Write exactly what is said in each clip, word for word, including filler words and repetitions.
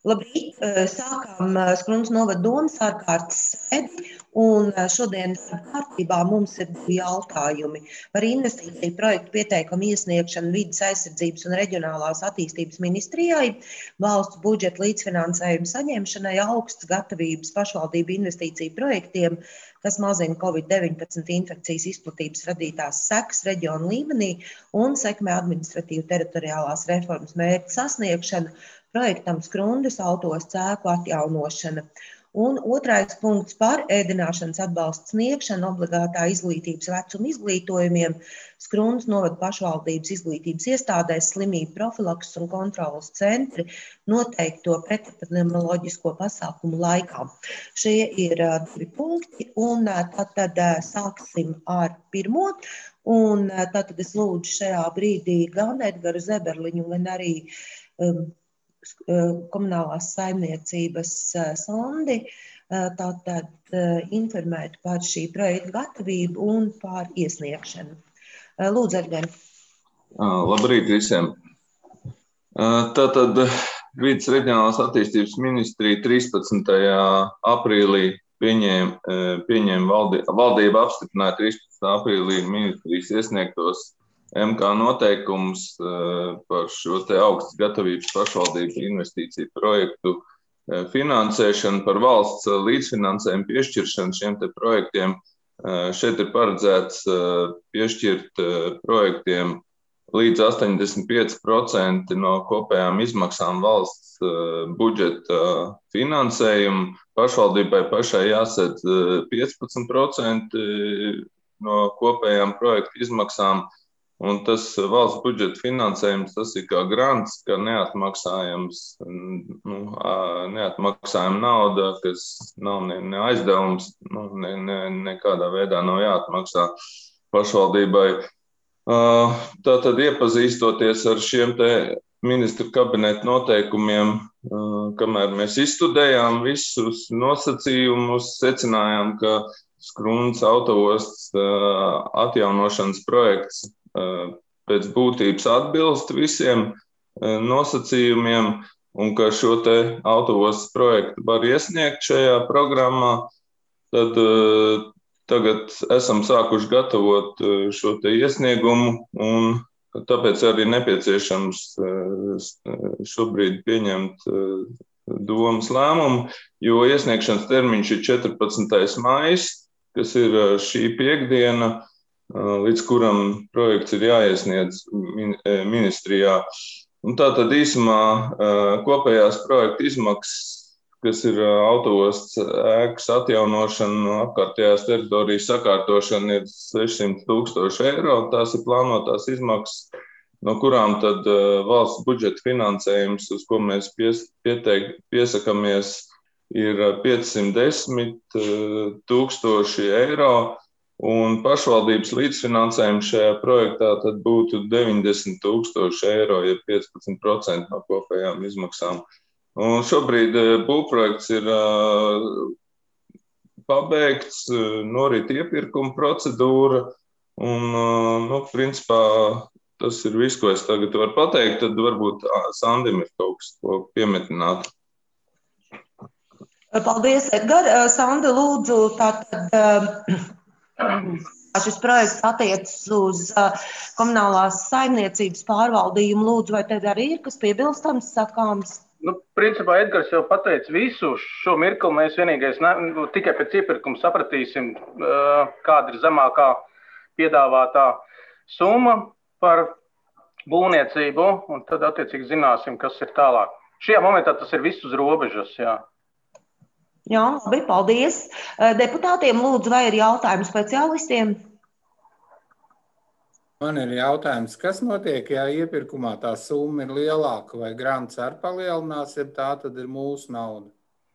Labrīt! Sākām Skrundas novada domas ārkārtas sēdi, un šodien darba kārtībā mums ir divi jautājumi par investīciju projektu pieteikumu iesniegšanu Vides aizsardzības un reģionālās attīstības ministrijai, valsts budžeta līdzfinansējumu saņemšanai, augsts gatavības pašvaldību investīciju projektiem, kas mazina covid deviņpadsmit infekcijas izplatības radītās sekas reģionu līmenī un sekmē administratīvu teritoriālās reformas mērķu sasniegšanu, projektam Skrundas autostas ēku atjaunošana. Un otrais punkts par ēdināšanas atbalstu sniegšanu obligātā izglītības vecuma izglītojumiem Skrundas novada pašvaldības izglītības iestādēs, slimību profilakses un kontrolas centri noteikto pretepidemioloģisko pasākumu laikā. Šie ir divi punkti, un tad, tad sāksim ar pirmo. Un tad es lūdzu šajā brīdī gan Edgaru Zeberliņu, gan arī um, komunālās saimniecības sondi, tātad informēt par šī projekta gatavību un par iesniegšanu. Lūdzu, Edgari. Labrīt visiem. Tātad Vides reģionālās attīstības ministrija trīspadsmitajā aprīlī pieņēma, pieņēma valdi, valdība apstiprināja trīspadsmitajā aprīlī ministrijas iesniegtos M K noteikums par šo te augstas gatavības pašvaldību investīciju projektu finansēšanu, par valsts līdzfinansējumu piešķiršanu šiem te projektiem. Šeit ir paredzēts piešķirt projektiem līdz astoņdesmit pieci procenti no kopējām izmaksām valsts budžeta finansējumu. Pašvaldībai pašai jāsedz piecpadsmit procenti no kopējām projektu izmaksām. Un tas valsts budžeta finansējums, tas ir kā grants, kā neatmaksājams, nu, neatmaksājama nauda, kas nav ne, ne aizdevums, nu, ne, ne, nekādā veidā nav jāatmaksā pašvaldībai. Tātad iepazīstoties ar šiem te ministru kabineta noteikumiem, kamēr mēs izstudējām visus nosacījumus, secinājām, ka Skrundas autoostas atjaunošanas projekts pēc būtības atbilst visiem nosacījumiem un ka šo te autoostas projektu var iesniegt šajā programmā, tad tagad esam sākuši gatavot šo te iesniegumu un tāpēc arī nepieciešams šobrīd pieņemt domas lēmumu, jo iesniegšanas termiņš ir četrpadsmitais maijs, kas ir šī piekdiena, līdz kuram projekts ir jāiesniedz ministrijā. Un tātad īsumā kopējās projekta izmaksas, kas ir autoostas ēkas atjaunošana, no apkārtējās teritorijas sakārtošana, ir sešsimt tūkstoši eiro. Tās ir plānotās izmaksas, no kurām tad valsts budžeta finansējums, uz ko mēs pies, pieteik, piesakamies, ir piecsimt desmit tūkstoši eiro. Un pašvaldības līdzfinansējums šajā projektā tad būtu deviņdesmit tūkstoši eiro, ja piecpadsmit procenti no kopējām izmaksām. Un šobrīd būvprojekts ir pabeigts, norit iepirkuma procedūra, un, nu, principā, tas ir viss, ko es tagad varu pateikt, tad varbūt Sandim ir kaut kas, ko piemetināt. Paldies, Edgar. Sandi, lūdzu, tātad šis projekts attiecas uz komunālās saimniecības pārvaldījumu. Lūdzu, vai tad arī ir kas piebilstams sakāms? Nu, principā Edgars jau pateica visu. Šo mirkli mēs vienīgais ne, tikai pēc iepirkuma sapratīsim, kāda ir zemākā piedāvātā summa par būvniecību, un tad attiecīgi zināsim, kas ir tālāk. Šajā momentā tas ir viss uz robežas, jā. Jā, labi, paldies. Deputātiem lūdzu, vai ir jautājumi speciālistiem? Man ir jautājums, kas notiek, ja iepirkumā tā summa ir lielāka, vai grants ar palielinās, ja tā tad ir mūsu nauda?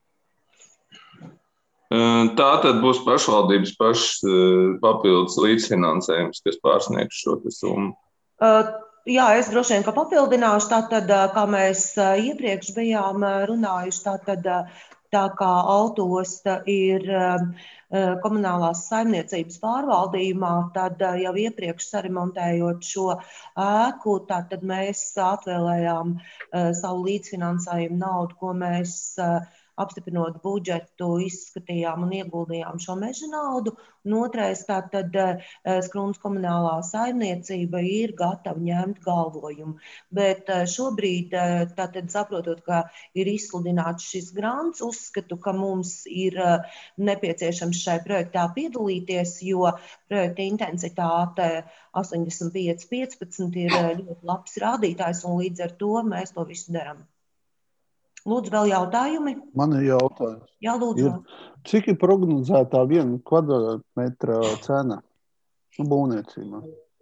Tā tad būs pašvaldības pašs papildus līdzfinansējums, kas pārsniegs šo summu. Uh, jā, es droši vien, ka papildināšu. Tātad, kā mēs iepriekš bijām runājuši, tātad Tā kā autoosta ir komunālās saimniecības pārvaldījumā, tad jau iepriekš saremontējot šo ēku, tad mēs atvēlējām savu līdzfinansējumu naudu, ko mēs apstiprinot budžetu, izskatījām un ieguldījām šo meža naudu. Un otrais, tātad Skrunas komunālā saimniecība ir gatava ņemt galvojumu. Bet šobrīd, tātad saprotot, ka ir izsludināts šis grants, uzskatu, ka mums ir nepieciešams šai projektā piedalīties, jo projekta intensitāte astoņdesmit pieci piecpadsmit ir ļoti labs rādītājs, un līdz ar to mēs to visu darām. Lūdzu, vēl jautājumi? Man ir jautājums. Jā, lūdzu. Ir, cik ir prognozētā viena kvadrātmetra cena būvniecībā?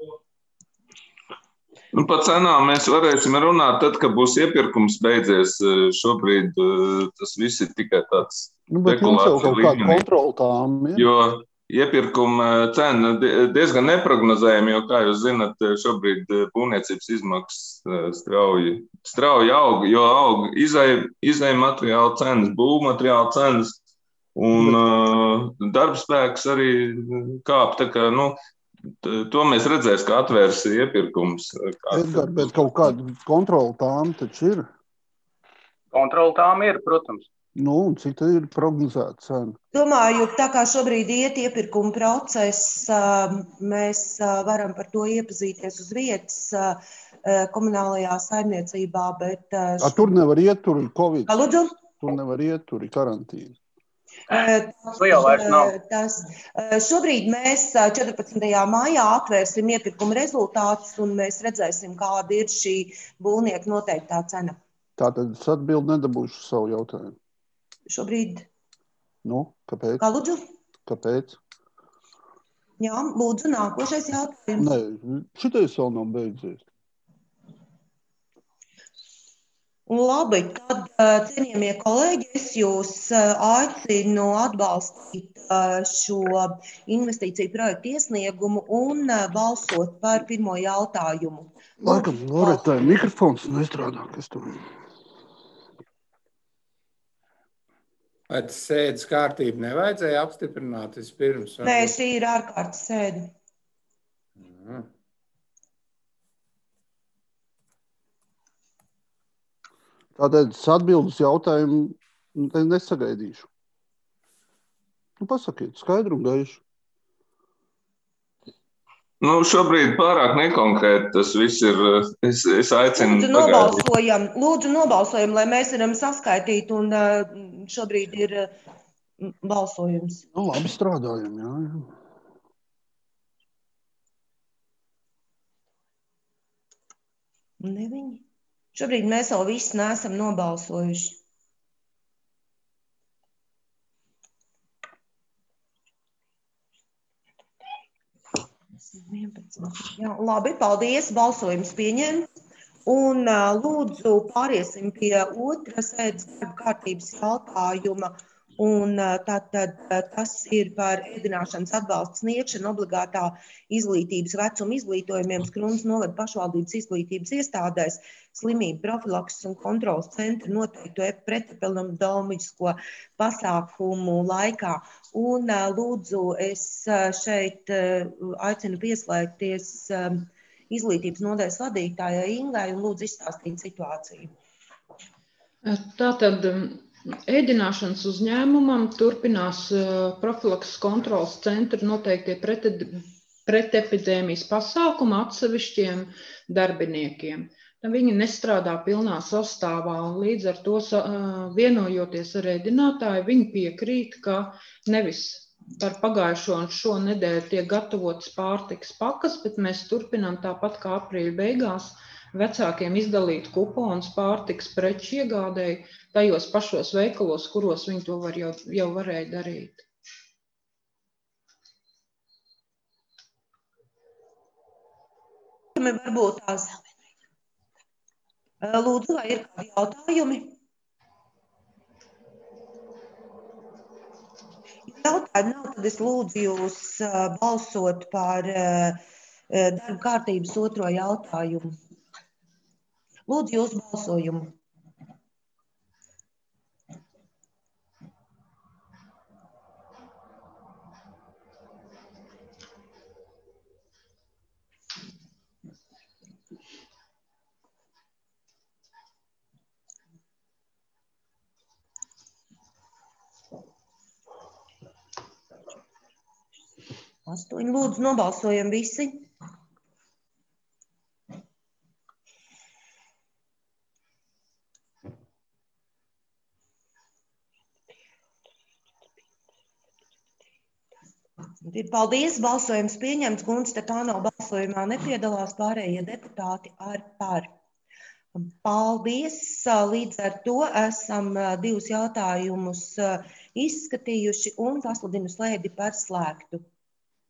Nu, par cenām mēs varēsim runāt tad, kad būs iepirkums beidzies. Šobrīd tas viss ir tikai tāds nu, bet jums jau kaut kāda kontrola tām, ja? Jo iepirkuma cena diezgan neprognozējama, jo, kā jūs zinat, šobrīd būvniecības izmaksas strauji, strauji aug, jo aug izēja izēja materiāla cenas, būvmateriāla cenas un uh, darbspēks arī kāp. Tā kā, nu, to mēs redzēs, kā atvērs iepirkums. Edgar, bet kaut kāda kontrola tām taču ir? Kontrola tām ir, protams. Nu, un cik tad ir prognozēta cena? Domāju, tā kā šobrīd iet iepirkuma process, mēs varam par to iepazīties uz vietas komunālajā saimniecībā, bet... A, tur nevar iet, tur ir Covid. Lūdzu? Tur nevar iet, tur ir karantīna. Tas, tas, šobrīd mēs četrpadsmitajā maijā atvērsim iepirkuma rezultātus un mēs redzēsim, kāda ir šī būvnieka noteiktā cena. Tātad es atbildi nedabūšu savu jautājumu. Šobrīd. Nu, kāpēc? Kā lūdzu? Kāpēc? Jā, lūdzu, nākošais jautājums. Nē, šitais vēl nav beidzies. Labi, tad, cienījamie kolēģi, es jūs aicinu atbalstīt šo investīciju projektu iesniegumu un balsot par pirmo jautājumu. Laikam, Loretai, mikrofons nestrādā, kas tur? Vai tas sēdes kārtību nevajadzēja apstiprināt vispirms? Nē, šī ir ārkārtas sēde. Mhm. Tātad es atbildus jautājumu nesagaidīšu. Nu, pasakiet, skaidru un gaišu. Nu, šobrīd pārāk nekonkrēti tas viss ir. Es, es aicinu. Lūdzu, nobalsojam, lūdzu, nobalsojam, lai mēs varam saskaitīt, un šobrīd ir balsojums. Nu, labi strādājam, jā, jā. Ne viņi. Šobrīd mēs vēl visi neesam nobalsojuši. Jā, labi, paldies, balsojums pieņemts. Un lūdzu pāriesim pie otra sēdes darba kārtības jautājuma. Un tātad tas ir par ēdināšanas atbalstu sniegšanu obligātā izglītības vecuma izglītojumiem Skrunas novada pašvaldības izglītības iestādēs, slimību profilakses un kontrolas centra noteikto pretepidemioloģisko pasākumu laikā. Un lūdzu, es šeit aicinu pieslēgties izglītības nodaļas vadītājai Ingai un lūdzu izstāstīt situāciju. Tātad ēdināšanas uzņēmumam turpinās profilakses kontrolas centra noteiktie pretepidēmijas pasākumi atsevišķiem darbiniekiem. Viņi nestrādā pilnā sastāvā un līdz ar to vienojoties ar ēdinātāju, viņi piekrīt, ka nevis par pagājušo un šo nedēļu tiek gatavotas pārtikas pakas, bet mēs turpinām tāpat kā aprīļa beigās vecākiem izdalīt kuponus pārtikas preču iegādēji tajos pašos veikalos, kuros viņi to var jau, jau varēja darīt. Varbūt tās. Lūdzu, vai ir kādi jautājumi? Jautājumi nav, tad es lūdzu jūs balsot par darba kārtības otro jautājumu. Lūdzu, jūsu balsojumu. Astoņi lūdzu, nobalsojam visi. Paldies, balsojums pieņemts. Gunts Stetāno balsojumā nepiedalās, pārējie deputāti ar par. Paldies! Līdz ar to esam divus jautājumus izskatījuši un pasludinu slēdi par slēgtu.